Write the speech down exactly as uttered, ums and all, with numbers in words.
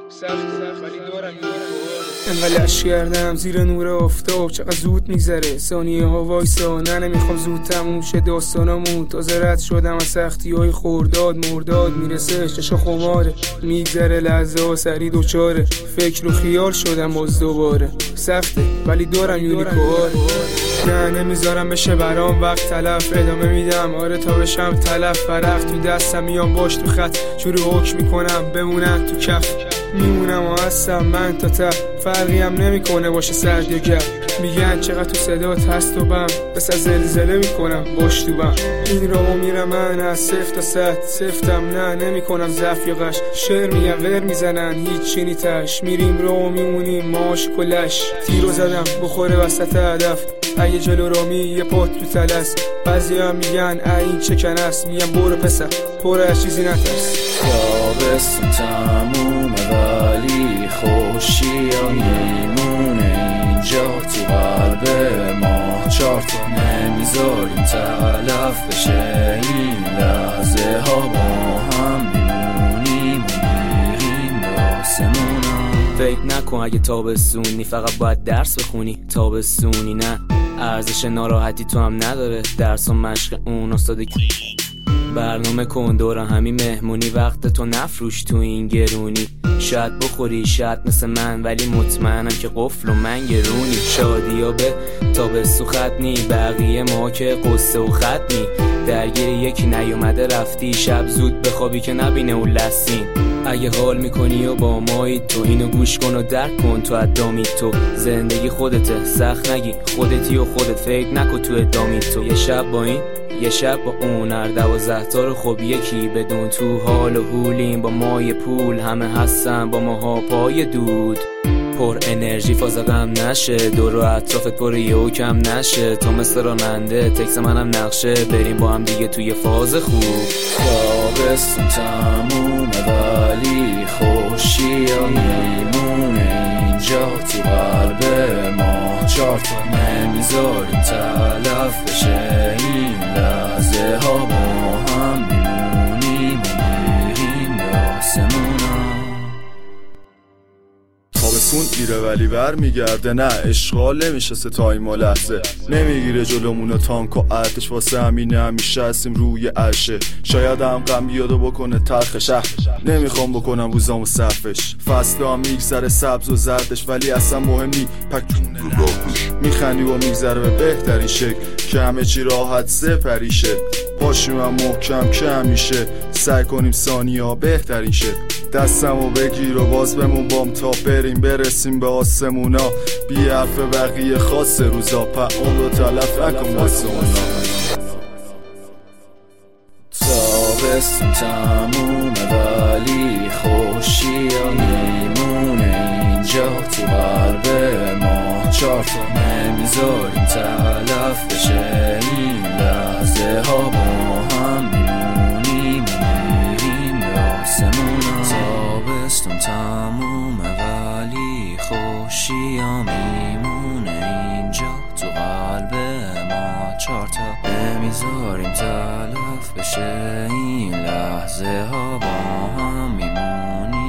سخت ولی دورم انقدر لش کردم زیر نور آفتاب، چقدر زود میگذره ثانیه ها وایسا. نه نمیخوام زود تموم شه داستانامون، تازه رد شدم از سختی های خورداد مرداد. میرسه چشا خماره، میگذره لحظه ها سری دوچاره. فکر و خیال شدم باز دوباره، سخته ولی دارم یونیکواره. نه نمیذارم بشه برام وقت تلف، ادامه میدم آره تا بشم تلف. فرق تو دستم میام باش تو خط، جوری حکم میکنم بمونن تو کف. میمونم و هستم من تا ته، فرقی هم نمیکنه باشه سرد یا گرم. میگن چقدر تو صدات هست و بم، بس از زلزله میکنم باش تو بم. این راهو میرم من از صفر تا صد، سفتم نه نمیکنم ضعف یا غش. شعر میگم ور میزنن هیچ چی نیتش، میریم رو میمونیم ماش کلش. تیرو زدم بخوره وسط هدف، اگه جلو رامی یه پات تو تلس. بعضی هم میگن این چکن است، میگم برو پسر پر از چیزی نترس. تابستون تمومه ولی خوشی ها میمونه اینجا تو قلب ما. چار تا نمیذاریم تلف بشه این لحظه ها، با هم میمونیم و میریم به آسمونا. فکر نکن اگه تابستونی فقط باید درس بخونی، تابستونی نه ارزش ناراحتی تو هم نداره. درس و مشق اون استاد برنامه کن دورا همین مهمونی. وقت تو نفروش تو این گرونی، شاید بخوری شاید مثل من ولی مطمئنم که قفل و من گرونی. شادی ها به تابستون ختنی، بقیه ما که قصه و ختنی. درگیر یکی نیومده رفتی، شب زود بخوابی که نبینه اون لسین. اگه حال میکنی و با مایی تو اینو گوش کن و درک کن تو ادامی. تو زندگی خودته سخت نگی خودتی و خودت فکر نکن تو ادامی. تو یه شب با این یه شب با اون هر دوازده تا رو خب یکی بدون تو حال و حولیم با مای پول. همه هستن با ماها پای دود، پر انرژی فاز غم نشه، دور و اطرافت پر یهو کم نشه. تو مثل راننده تکس منم نقشه، بریم با هم دیگه توی فاز خوب. تابستون تمومه ولی خوشی ها میمونه اینجا تو قلب ما. چار تا نمیذاریم تلف بشه این لحظه ها، با هم میمونیم و میریم به آسمونا. تابستون ایره ولی بر میگرده، نه اشغال نمیشه ستاییم و لحظه. نمیگیره جلومونو تانک و ارتش، واسه همینه همیشه هستیم روی عرشه. شاید هم غم بیادو بکنه تلخ شهر، نمیخوام بکنم روزامو صرفش. فصل هم میگذره سبز و زردش ولی اصلا مهم نی پکتون لابش. میخندی و میگذره به بهترین شکل که همه چی راحت سپریشه. پاشیم هم محکم که همیشه سعی کنیم ثانیه ها بهترین شه. دستمو بگیر و باز بمون بام تا بریم برسیم به آسمونا. بی حرف بقیه خاص روزا پعال و تلف نکن واسه اونا. تابستون تمومه ولی خوشی ها میمونه اینجا تو قلب ما. چار تا نمیذاریم تلف بشه این لحظه ها، با هم میمونیم و میریم به آسمونا. تابستون تمومه ولی خوشی ها میمونه اینجا تو قلب ما. چار تا نمیذاریم تلف بشه این لحظه ها، با هم میمونیم